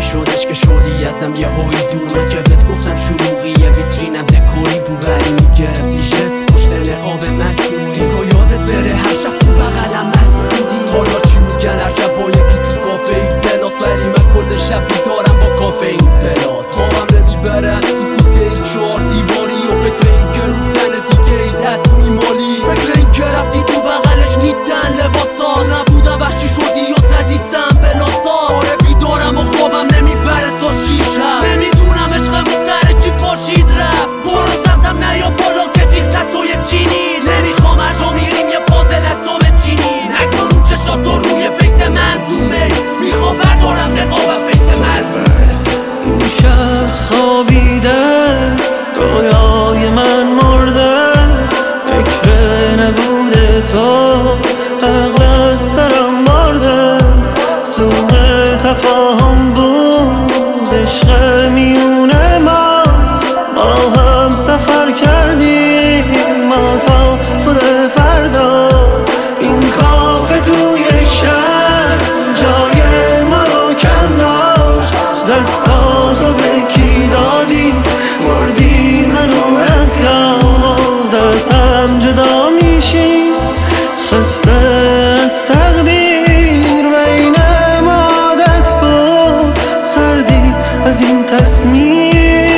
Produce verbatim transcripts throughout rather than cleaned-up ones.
شدش که شدی ازم یه هایی دور. من که بهت گفتم شلوغی یه ویترینم دکوری بود، ولی میگرفتی جست پشت نقاب مسئولی. انگار یادت بره هر شب تو بغلم مست بودی. حالا چی میگن هر شب با یکی تو کافه این پلاس، ولی من کل شب بیدارم با کافه این پلاس. خوابم نمیبره از سکوت این چهار دیواری و فکر این که رو تن دیگه این دست میمالی. فکر این که رفتی تو بغلش نیدن لباسا، نبودم وحشی شدی یا زدی سم بلاسا. آره بیدارم و خوابم نمیبره تا شیش هفت. نمیدونم عشقمون سر چی پاشید رفت. برو سمتم نیا بالا که جیختت توی چینی. نمیخوام هر جا میریم یه پازلت تو بچینی. نکن رو چشاتو روی فیس منظومه، میخوام بردارم نقابم فیس منظومه. اون شب خوابیده رویای من مرده، فکر نبوده تو عقل از سرم مرده. سوم تفاهم بود عشق میونه ما، ما هم سفر کردیم ما تا خود فردا. این کافه توی شهر جای ما رو کم داشت، دستاتو به کی دادی مردی منو از یاد. از هم جدا میشیم خسته از تقدیر، بین ما عادت بود سردی از این تصمیم.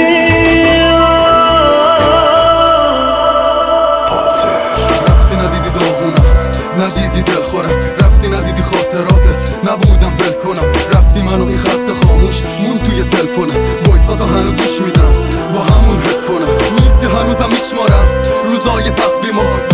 رفتی ندیدی داغونم، ندیدی دل خورم، رفتی ندیدی خاطراتت نبودم ول کنم. رفتی منو این خط خاموش مون توی تلفنم، وایساتو هنو گوش میدم با همون هدفونم. نیستی هنوزم میشمارم روزای تقویمو،